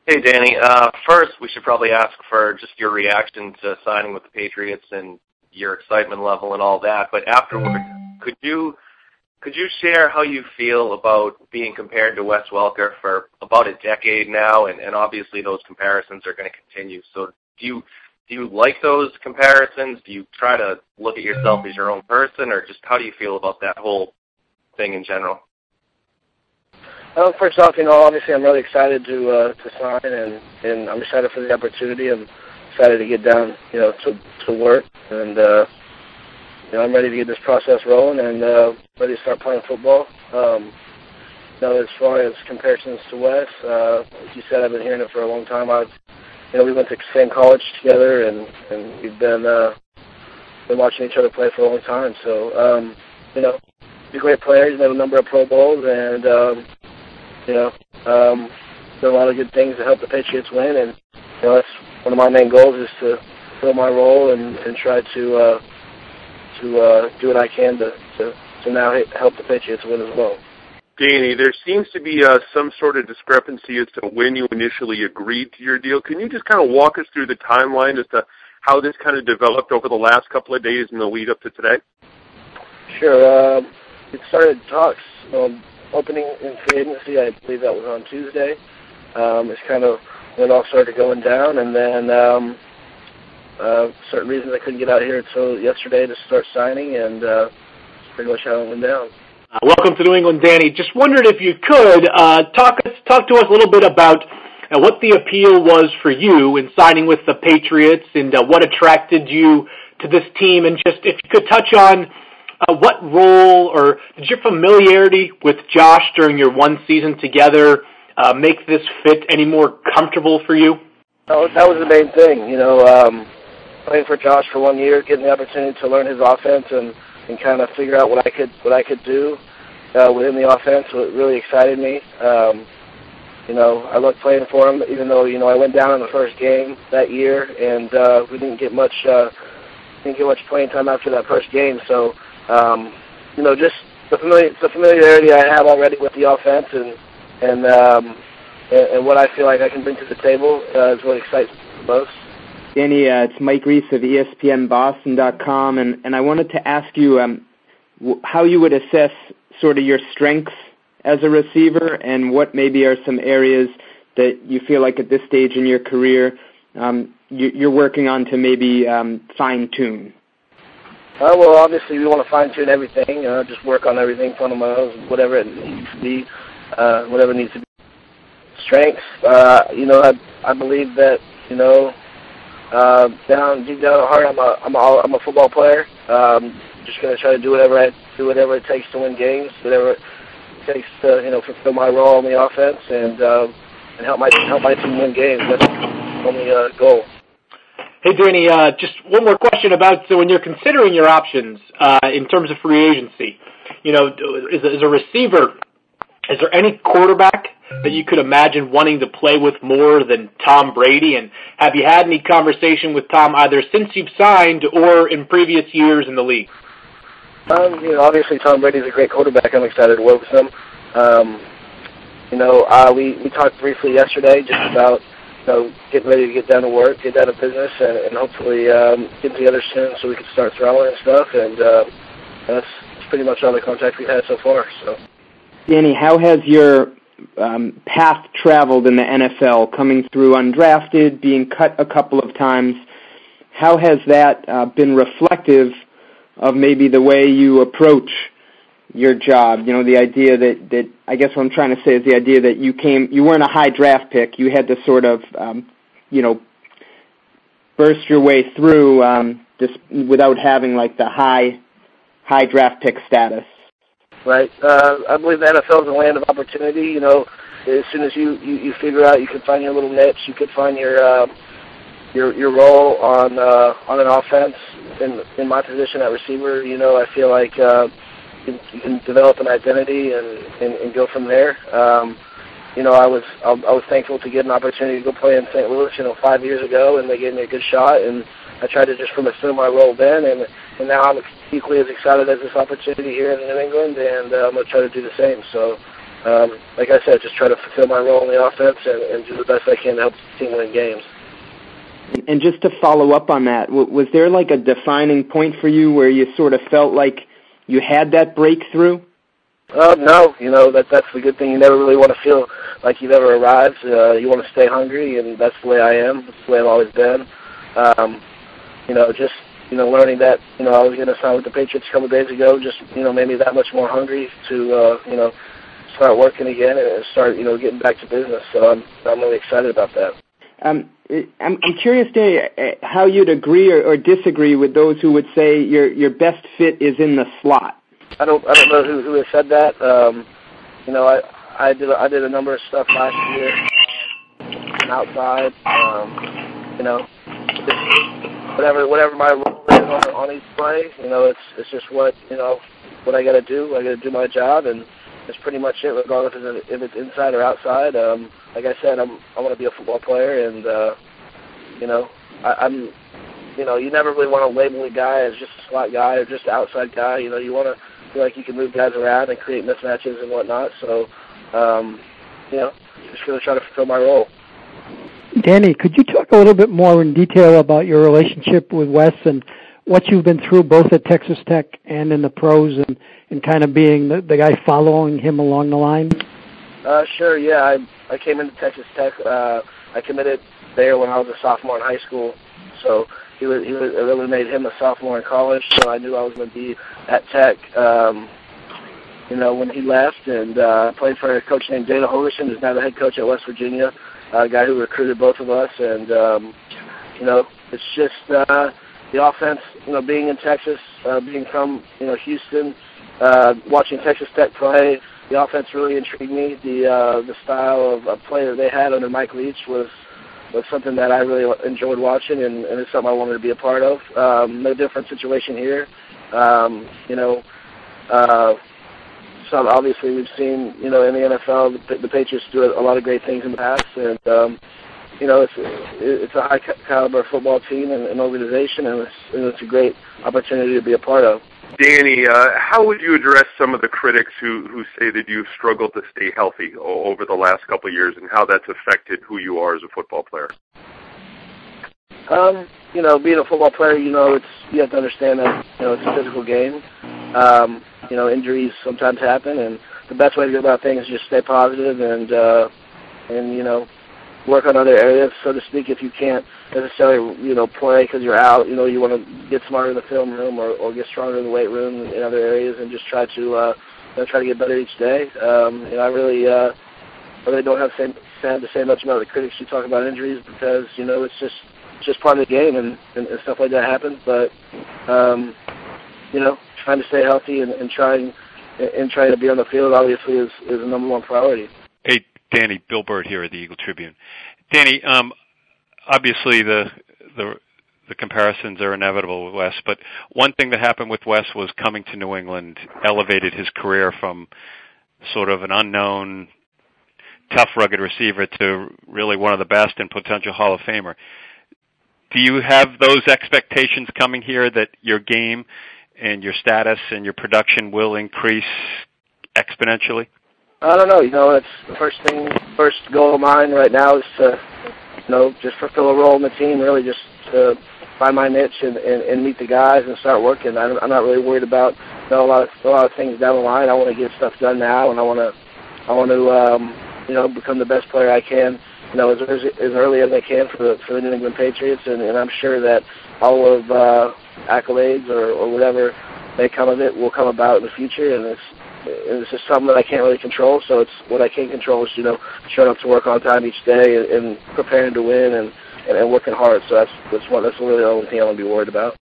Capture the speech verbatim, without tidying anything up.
Hey, Danny. Uh, first, we should probably ask for just your reaction to signing with the Patriots and your excitement level and all that. But afterward, could you could you share how you feel about being compared to Wes Welker for about a decade now? And, and obviously, those comparisons are going to continue. So, do you do you like those comparisons? Do you try to look at yourself as your own person, or just how do you feel about that whole thing in general? Well, first off, you know, obviously I'm really excited to uh, to sign, and, and I'm excited for the opportunity. I'm excited to get down, you know, to to work, and uh, you know, I'm ready to get this process rolling and uh, ready to start playing football. Um, you know, as far as comparisons to Wes, uh, like you said, I've been hearing it for a long time. I've, you know, we went to the same college together, and and we've been uh, been watching each other play for a long time. So, um, you know, he's a great player. He's made a number of Pro Bowls, and um, You know, um, done a lot of good things to help the Patriots win, and you know that's one of my main goals is to fill my role and, and try to uh, to uh, do what I can to, to, to now help the Patriots win as well. Danny, there seems to be uh, some sort of discrepancy as to when you initially agreed to your deal. Can you just kind of walk us through the timeline as to how this kind of developed over the last couple of days in the lead up to today? Sure. Um, it started talks. Um, Opening in free agency, I believe that was on Tuesday. Um, it's kind of when it all started going down, and then um, uh, certain reasons I couldn't get out here until yesterday to start signing, and uh, that's pretty much how it went down. Uh, welcome to New England, Danny. Just wondered if you could uh, talk talk to us a little bit about uh, what the appeal was for you in signing with the Patriots, and uh, what attracted you to this team, and just if you could touch on Uh, what role or did your familiarity with Josh during your one season together uh, make this fit any more comfortable for you? Oh, that was the main thing, you know, um, playing for Josh for one year, getting the opportunity to learn his offense and, and kind of figure out what I could what I could do uh, within the offense. So it really excited me. Um, you know, I loved playing for him, even though you know I went down in the first game that year, and uh, we didn't get much uh, didn't get much playing time after that first game. So. Um, you know, just the, familiar, the familiarity I have already with the offense and and, um, and and what I feel like I can bring to the table uh, is what excites me the most. Danny, uh, it's Mike Reese of E S P N Boston dot com, and, and I wanted to ask you um, w- how you would assess sort of your strengths as a receiver and what maybe are some areas that you feel like at this stage in your career um, you, you're working on to maybe um, fine-tune. Uh, well, obviously, we want to fine-tune everything, uh, just work on everything, fundamentals, whatever it needs to be, uh, whatever needs to be. Strengths, uh, you know, I, I believe that, you know, uh, down deep down at heart, I'm a, I'm a, I'm a football player. Um, just going to try to do whatever I do, whatever it takes to win games, whatever it takes to, you know, fulfill my role on the offense and uh, and help my help my team win games. That's the only uh, goal. Hey, Danny, uh, just one more question about so when you're considering your options uh, in terms of free agency, you know, as a, as a receiver, is there any quarterback that you could imagine wanting to play with more than Tom Brady? And have you had any conversation with Tom either since you've signed or in previous years in the league? Um, you know, obviously Tom Brady's a great quarterback. I'm excited to work with him. Um, you know, uh, we, we talked briefly yesterday just about you know, getting ready to get down to work, get down to business, and, and hopefully um, get together soon so we can start throwing and stuff. And uh, that's pretty much all the contact we've had so far. So, Danny, how has your um, path traveled in the N F L, coming through undrafted, being cut a couple of times? How has that uh, been reflective of maybe the way you approach your job? You know, the idea that, that I guess what I'm trying to say is the idea that you came, you weren't a high draft pick. You had to sort of, um, you know, burst your way through um, just without having like the high, high draft pick status. Right. Uh, I believe the N F L is a land of opportunity. You know, as soon as you, you, you figure out you can find your little niche, you can find your uh, your your role on uh, on an offense. In in my position at receiver, you know, I feel like uh, you, you can develop an identity and, and, and go from there. Um, you know, I was I, I was thankful to get an opportunity to go play in Saint Louis, you know, five years ago, and they gave me a good shot, and I tried to just from assume my role then, and and now I'm equally as excited as this opportunity here in New England, and uh, I'm going to try to do the same. So um, like I said, just try to fulfill my role in the offense and, and do the best I can to help the team win games. And just to follow up on that, was there like a defining point for you where you sort of felt like you had that breakthrough? Uh, no, you know, that that's the good thing. You never really want to feel like you've ever arrived. Uh, you want to stay hungry, and that's the way I am. That's the way I've always been. Um, you know, just, you know, learning that, you know, I was going to sign with the Patriots a couple of days ago just, you know, made me that much more hungry to, uh, you know, start working again and start, you know, getting back to business. So I'm, I'm really excited about that. Um, I'm, I'm curious, Danny, how you'd agree or, or disagree with those who would say your your best fit is in the slot. I don't I don't know who, who has said that. Um, you know, I I did I did a number of stuff last year outside. Um, you know, just whatever whatever my role is on, on each play. You know, it's it's just what you know what I got to do. I got to do my job, and that's pretty much it. Regardless if it's, if it's inside or outside. Um, like I said, I'm I want to be a football player, and uh, you know, I, I'm. You know, you never really want to label a guy as just a slot guy or just an outside guy. You know, you want to feel like you can move guys around and create mismatches and whatnot. So, um, you know, just going to try to fulfill my role. Danny, could you talk a little bit more in detail about your relationship with Wes and what you've been through both at Texas Tech and in the pros and, and kind of being the, the guy following him along the line? Uh, sure, yeah. I, I came into Texas Tech. Uh, I committed there when I was a sophomore in high school. So he was, he was, it really made him a sophomore in college, so I knew I was going to be at Tech, um, you know, when he left. And uh, played for a coach named Dana Holgerson, who's now the head coach at West Virginia, a guy who recruited both of us. And, um, you know, it's just uh, the offense, you know, being in Texas, uh, being from, you know, Houston, uh, watching Texas Tech play, the offense really intrigued me. The uh, the style of, of play that they had under Mike Leach was was something that I really enjoyed watching, and, and it's something I wanted to be a part of. Um, no different situation here. Um, you know, uh, so obviously we've seen, you know, in the N F L, the, the Patriots do a lot of great things in the past, and, um, you know, it's it's a high caliber football team and an organization, and it's, and it's a great opportunity to be a part of. Danny, uh, how would you address some of the critics who, who say that you've struggled to stay healthy over the last couple of years, and how that's affected who you are as a football player? Um, you know, being a football player, you know, it's you have to understand that, you know, it's a physical game. Um, you know, injuries sometimes happen, and the best way to go about things is just stay positive and, uh, and you know, work on other areas, so to speak. If you can't necessarily, you know, play because you're out, you know, you want to get smarter in the film room or, or get stronger in the weight room in other areas, and just try to, uh, you know, try to get better each day. Um, and I really, uh, I really don't have the same, have to say much about the critics who talk about injuries, because, you know, it's just, it's just part of the game, and, and, and stuff like that happens. But, um, you know, trying to stay healthy and, and trying and trying to be on the field obviously is, is the number one priority. Hey, Danny, Bill Burt here at the Eagle Tribune. Danny, um, obviously the the the comparisons are inevitable with Wes, but one thing that happened with Wes was coming to New England elevated his career from sort of an unknown, tough, rugged receiver to really one of the best and potential Hall of Famer. Do you have those expectations coming here that your game and your status and your production will increase exponentially? I don't know. You know, it's the first thing, first goal of mine right now is to, you know, just fulfill a role in the team, really just to find my niche and, and, and meet the guys and start working. I'm, I'm not really worried about, you know, a lot of a lot of things down the line. I want to get stuff done now, and I want to, I want to, um, you know, become the best player I can, you know, as, as, as early as I can for the for the New England Patriots, and, and I'm sure that all of uh, accolades or, or whatever may come of it will come about in the future, and it's. It's just something that I can't really control, so it's what I can control is, you know, showing up to work on time each day and, and preparing to win and, and, and working hard. So that's that's what that's really the only thing I want to be worried about.